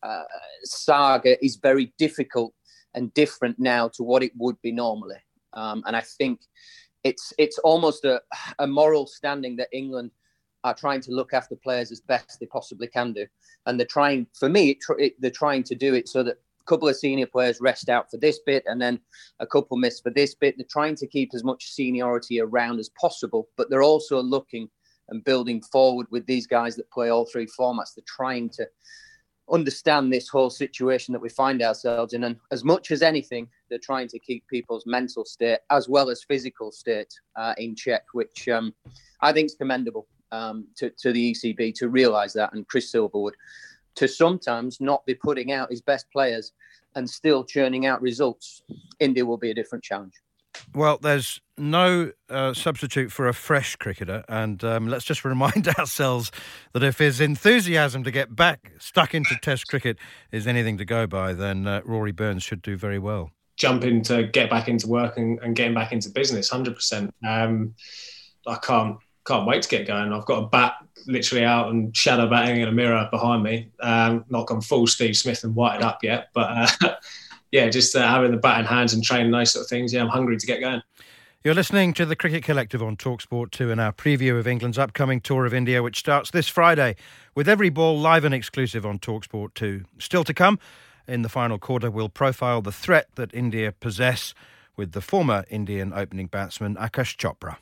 saga is very difficult and different now to what it would be normally. And I think it's almost a moral standing that England are trying to look after players as best they possibly can do. And they're trying, for me, they're trying to do it so that a couple of senior players rest out for this bit and then a couple miss for this bit. They're trying to keep as much seniority around as possible, but they're also looking and building forward with these guys that play all three formats. They're trying to understand this whole situation that we find ourselves in. And as much as anything, they're trying to keep people's mental state as well as physical state in check, which I think is commendable to the ECB to realise that. And Chris Silverwood to sometimes not be putting out his best players and still churning out results. India will be a different challenge. Well, there's no substitute for a fresh cricketer, and let's just remind ourselves that if his enthusiasm to get back stuck into Test cricket is anything to go by, then Rory Burns should do very well. Jumping to get back into work and getting back into business, 100%. I can't wait to get going. I've got a bat literally out and shadow batting in a mirror behind me. Not gone full Steve Smith and whited up yet, but yeah, just having the bat in hands and training those sort of things. Yeah, I'm hungry to get going. You're listening to the Cricket Collective on TalkSport 2 and our preview of England's upcoming tour of India, which starts this Friday with every ball live and exclusive on TalkSport 2. Still to come, in the final quarter, we'll profile the threat that India possess with the former Indian opening batsman Akash Chopra.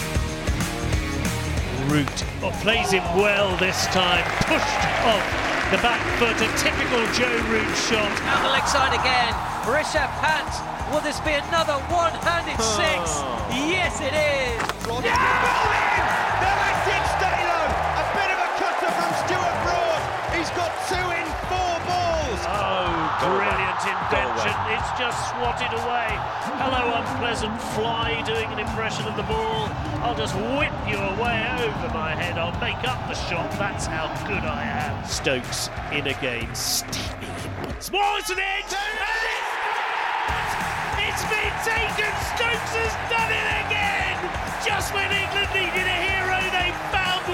Root plays him well this time, pushed off The back foot, a typical Joe Root shot. Down the leg side again. Rishabh Pant. Will this be another one-handed six? Yes, it is. They'll let it stay low. A bit of a cutter from Stuart Broad. He's got 2 in 4 balls. Oh, brilliant invention. It's just swatted away. Hello, unpleasant fly, doing an impression of the ball. I'll just whip you away over my head. I'll make up the shot. That's how good I am. Stokes in again. Steamy. Smalls to the edge. It's been taken. Stokes has done it again. Just when England needed a hero, they found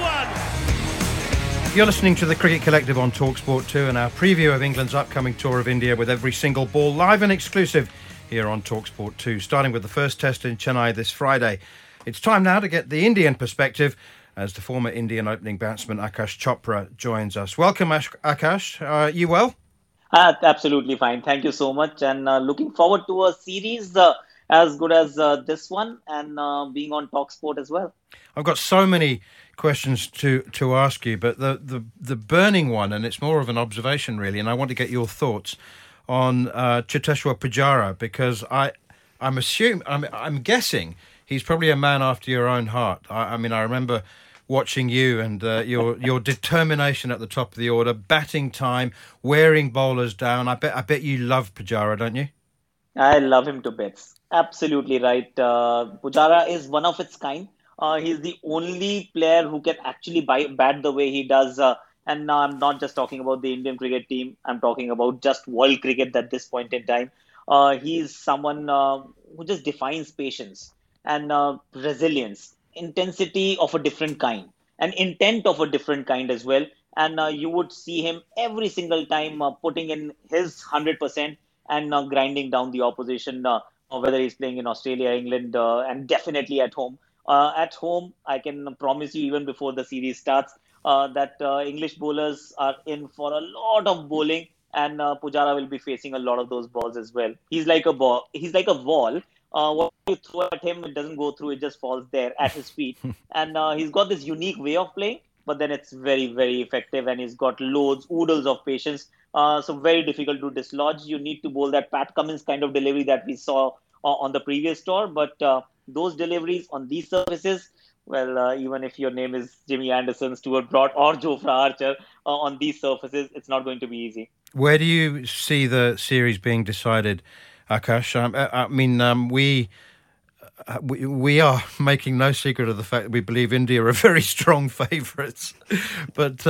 one. You're listening to the Cricket Collective on TalkSport 2 and our preview of England's upcoming tour of India with every single ball live and exclusive here on TalkSport 2, starting with the first test in Chennai this Friday. It's time now to get the Indian perspective as the former Indian opening batsman Akash Chopra joins us. Welcome, Akash. You well? Absolutely fine. Thank you so much. And looking forward to a series as good as this one and being on TalkSport as well. I've got so many questions to ask you, but the burning one, and it's more of an observation really, and I want to get your thoughts on Cheteshwar Pujara, because I'm guessing he's probably a man after your own heart. I mean, I remember watching you and your determination at the top of the order, batting time, wearing bowlers down. I bet you love Pujara, don't you? I love him to bits. Absolutely right. Pujara is one of its kind. He's the only player who can actually bat the way he does. And now I'm not just talking about the Indian cricket team. I'm talking about just world cricket at this point in time. He's someone who just defines patience and resilience, intensity of a different kind, and intent of a different kind as well. And you would see him every single time putting in his 100% and grinding down the opposition, whether he's playing in Australia, England, and definitely at home. At home, I can promise you even before the series starts that English bowlers are in for a lot of bowling, and Pujara will be facing a lot of those balls as well. He's like a ball. He's like a wall. What you throw at him, it doesn't go through. It just falls there at his feet. And he's got this unique way of playing, but then it's very, very effective. And he's got oodles of patience. So very difficult to dislodge. You need to bowl that Pat Cummins kind of delivery that we saw on the previous tour. But those deliveries on these surfaces, well, even if your name is Jimmy Anderson, Stuart Broad or Jofra Archer, on these surfaces, it's not going to be easy. Where do you see the series being decided, Akash? We are making no secret of the fact that we believe India are very strong favourites. But,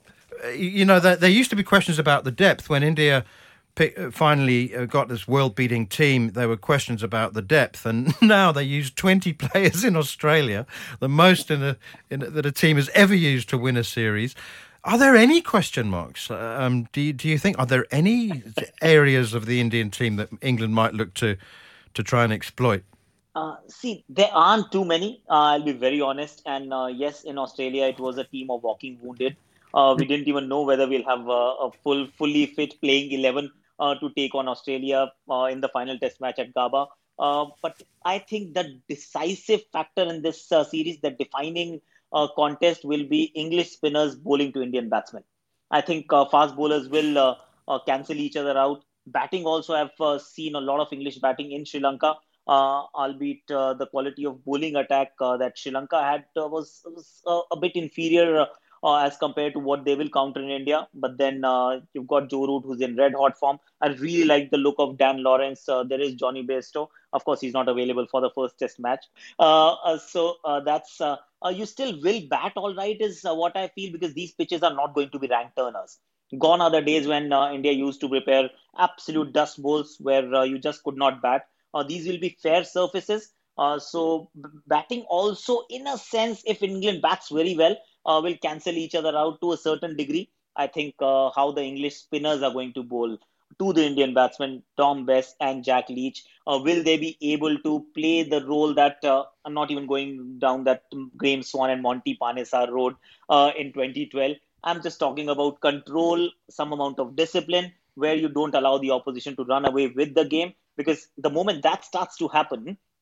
there used to be questions about the depth. When India finally got this world-beating team, there were questions about the depth. And now they use 20 players in Australia, the most that a team has ever used to win a series. Are there any question marks? Do you think, are there any areas of the Indian team that England might look to try and exploit? See, there aren't too many. I'll be very honest. And yes, in Australia, it was a team of walking wounded. We didn't even know whether we'll have a fully fit playing 11 to take on Australia in the final test match at Gabba. But I think the decisive factor in this series, the defining contest, will be English spinners bowling to Indian batsmen. I think fast bowlers will cancel each other out. Batting also, I've seen a lot of English batting in Sri Lanka, albeit the quality of bowling attack that Sri Lanka had was a bit inferior as compared to what they will counter in India. But then you've got Joe Root, who's in red hot form. I really like the look of Dan Lawrence. There is Johnny Bairstow. Of course, he's not available for the first test match. So that's... you still will bat all right is what I feel, because these pitches are not going to be rank turners. Gone are the days when India used to prepare absolute dust bowls where you just could not bat. These will be fair surfaces. So batting also, in a sense, if England bats very well, will cancel each other out to a certain degree. I think how the English spinners are going to bowl to the Indian batsmen, Tom Bess and Jack Leach, will they be able to play the role that I'm not even going down that Graeme Swann and Monty Panesar road in 2012. I'm just talking about control, some amount of discipline, where you don't allow the opposition to run away with the game. Because the moment that starts to happen,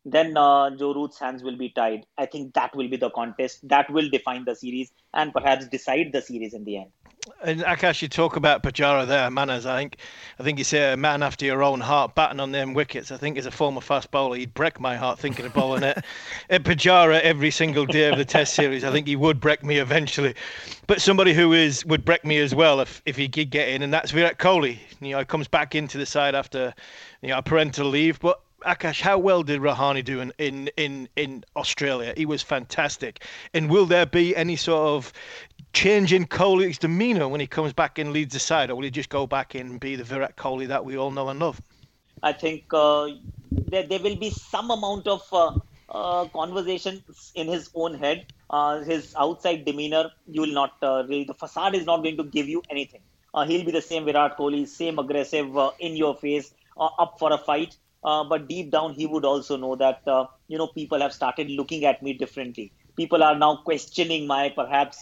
then Joe Root's hands will be tied. I think that will be the contest. That will define the series and perhaps decide the series in the end. And Akash, you talk about Pujara there, Manners. I think you say a man after your own heart, batting on them wickets. I think as a former fast bowler, he'd break my heart thinking of bowling at Pujara every single day of the Test series. I think he would break me eventually. But somebody who would break me as well if he did get in, and that's Virat Kohli. He comes back into the side after a parental leave, but Akash, how well did Rahane do in Australia? He was fantastic. And will there be any sort of change in Kohli's demeanour when he comes back and leads the side, or will he just go back in and be the Virat Kohli that we all know and love? I think there will be some amount of conversation in his own head. His outside demeanour, you will not really, the facade is not going to give you anything. He'll be the same Virat Kohli, same aggressive, in your face, up for a fight. But deep down, he would also know that, people have started looking at me differently. People are now questioning my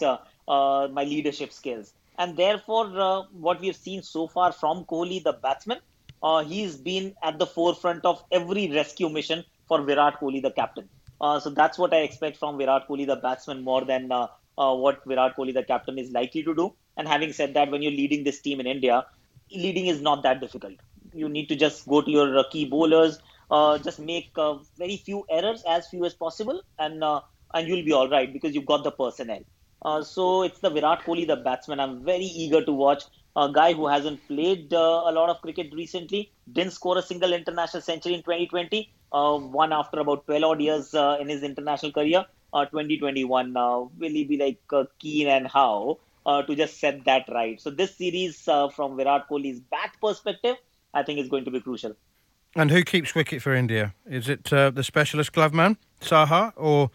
leadership skills. And therefore, what we've seen so far from Kohli, the batsman, he's been at the forefront of every rescue mission for Virat Kohli, the captain. So that's what I expect from Virat Kohli, the batsman, more than what Virat Kohli, the captain, is likely to do. And having said that, when you're leading this team in India, leading is not that difficult. You need to just go to your key bowlers, just make very few errors, as few as possible, and you'll be all right because you've got the personnel. So it's the Virat Kohli, the batsman. I'm very eager to watch. A guy who hasn't played a lot of cricket recently, didn't score a single international century in 2020, won after about 12 odd years in his international career. 2021, will he be like Keane and Howe to just set that right? So this series from Virat Kohli's bat perspective, I think is going to be crucial. And who keeps wicket for India? Is it the specialist glove man, Saha, or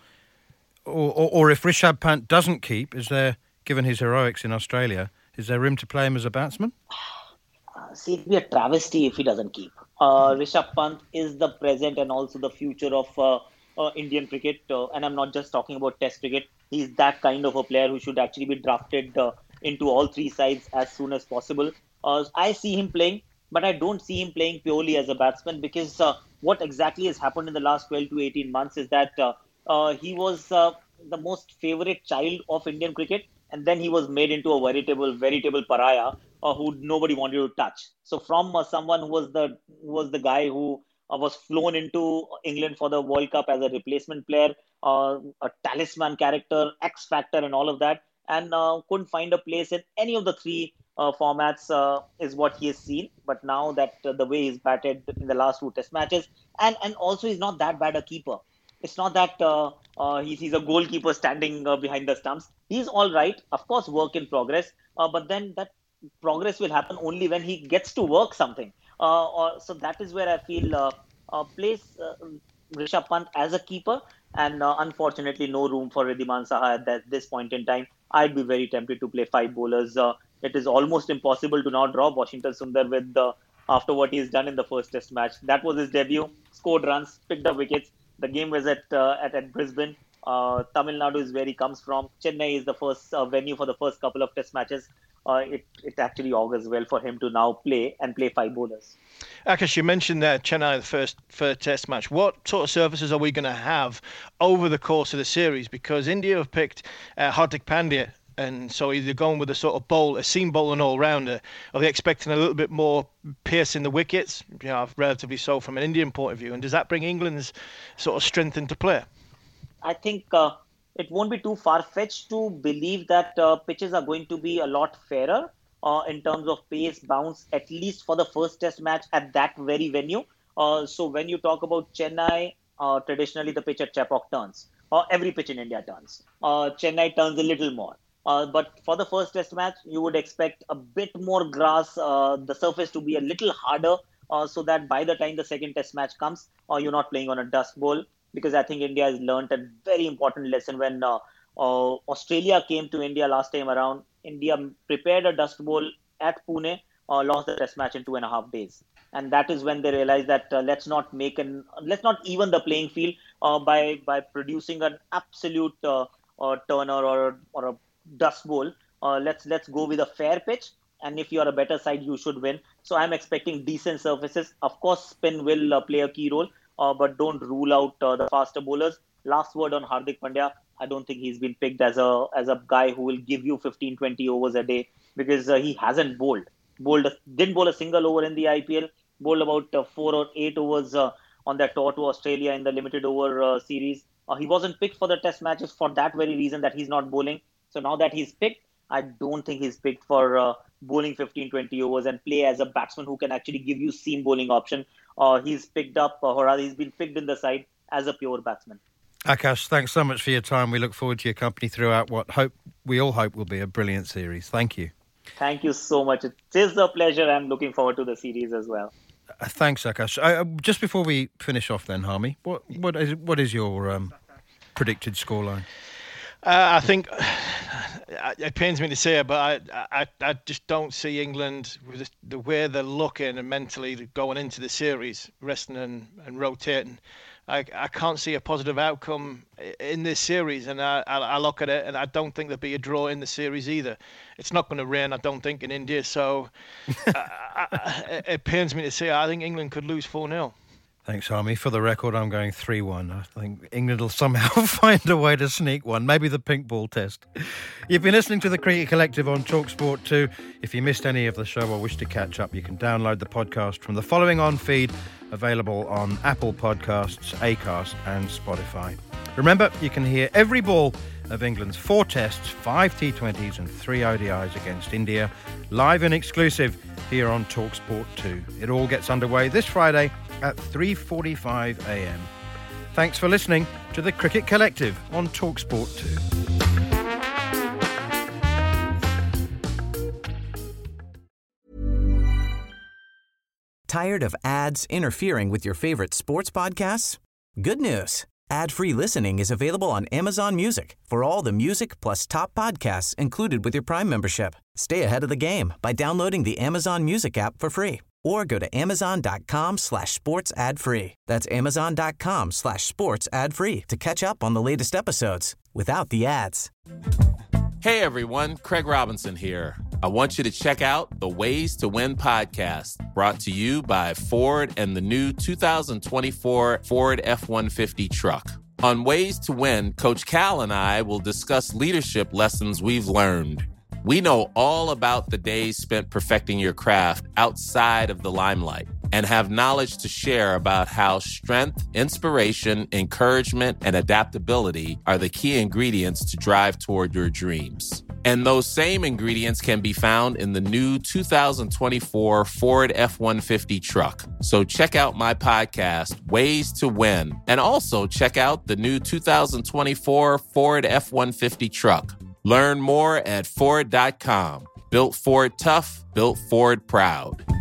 if Rishabh Pant doesn't keep, is there, given his heroics in Australia, is there room to play him as a batsman? See, it'd be a travesty if he doesn't keep. Rishabh Pant is the present and also the future of Indian cricket, and I'm not just talking about Test cricket. He's that kind of a player who should actually be drafted into all three sides as soon as possible. I see him playing, but I don't see him playing purely as a batsman, because what exactly has happened in the last 12 to 18 months is that he was the most favourite child of Indian cricket, and then he was made into a veritable pariah who nobody wanted to touch. So from someone who was the guy who was flown into England for the World Cup as a replacement player, a talisman character, X Factor and all of that, and couldn't find a place in any of the three formats is what he has seen. But now that the way he's batted in the last two Test matches, and also he's not that bad a keeper. It's not that he's a goalkeeper standing behind the stumps. He's all right. Of course, work in progress. But then that progress will happen only when he gets to work something. So that is where I feel place Rishabh Pant as a keeper. And unfortunately, no room for Wriddhiman Saha at this point in time. I'd be very tempted to play five bowlers. It is almost impossible to now drop Washington Sundar with after what he's done in the first Test match. That was his debut. Scored runs, picked up wickets. The game was at Brisbane. Tamil Nadu is where he comes from. Chennai is the first venue for the first couple of Test matches. It actually augurs well for him to now play five bowlers. Akash, you mentioned that Chennai, the first Test match. What sort of surfaces are we going to have over the course of the series? Because India have picked Hardik Pandya, and so either going with a sort of a seam bowler and all-rounder. Are they expecting a little bit more pace in the wickets? Relatively so from an Indian point of view. And does that bring England's sort of strength into play? I think it won't be too far-fetched to believe that pitches are going to be a lot fairer in terms of pace, bounce, at least for the first Test match at that very venue. So when you talk about Chennai, traditionally the pitch at Chepauk turns. Every pitch in India turns. Chennai turns a little more. But for the first Test match, you would expect a bit more grass, the surface to be a little harder, so that by the time the second Test match comes, you're not playing on a dust bowl. Because I think India has learned a very important lesson when Australia came to India last time around. India prepared a dust bowl at Pune, lost the Test match in 2.5 days. And that is when they realized that let's not even the playing field by producing an absolute turner or a dust bowl. Let's go with a fair pitch, and if you are a better side, you should win. So I'm expecting decent surfaces. Of course, spin will play a key role, but don't rule out the faster bowlers. Last word on Hardik Pandya. I don't think he's been picked as a guy who will give you 15-20 overs a day, because he hasn't didn't bowl a single over in the IPL, bowled about 4 or 8 overs on that tour to Australia in the limited over series. He wasn't picked for the test matches for that very reason, that he's not bowling. So now that he's picked, I don't think he's picked for bowling 15-20 overs and play as a batsman who can actually give you seam bowling option. He's picked up, or rather he's been picked in the side as a pure batsman. Akash, thanks so much for your time. We look forward to your company throughout what we all hope will be a brilliant series. Thank you. Thank you so much. It is a pleasure. I'm looking forward to the series as well. Thanks, Akash. Just before we finish off then, Harmy, what is your predicted scoreline? I think it pains me to say it, but I just don't see England with the way they're looking and mentally going into the series, resting and rotating. I can't see a positive outcome in this series, and I look at it and I don't think there'll be a draw in the series either. It's not going to rain, I don't think, in India, so it pains me to say I think England could lose 4-0. Thanks, Harmy. For the record, I'm going 3-1. I think England will somehow find a way to sneak one. Maybe the pink ball test. You've been listening to The Cricket Collective on TalkSport 2. If you missed any of the show or wish to catch up, you can download the podcast from the following on feed, available on Apple Podcasts, Acast and Spotify. Remember, you can hear every ball of England's 4 tests, 5 T20s and 3 ODIs against India, live and exclusive here on TalkSport 2. It all gets underway this Friday at 3:45 a.m. Thanks for listening to The Cricket Collective on TalkSport 2. Tired of ads interfering with your favorite sports podcasts? Good news. Ad-free listening is available on Amazon Music for all the music plus top podcasts included with your Prime membership. Stay ahead of the game by downloading the Amazon Music app for free, or go to amazon.com/sports ad free. That's amazon.com/sports ad free to catch up on the latest episodes without the ads. Hey everyone, Craig Robinson here. I want you to check out the Ways to Win podcast, brought to you by Ford and the new 2024 Ford F-150 truck. On Ways to Win, Coach Cal and I will discuss leadership lessons we've learned. We know all about the days spent perfecting your craft outside of the limelight, and have knowledge to share about how strength, inspiration, encouragement, and adaptability are the key ingredients to drive toward your dreams. And those same ingredients can be found in the new 2024 Ford F-150 truck. So check out my podcast, Ways to Win, and also check out the new 2024 Ford F-150 truck. Learn more at Ford.com. Built Ford tough, built Ford proud.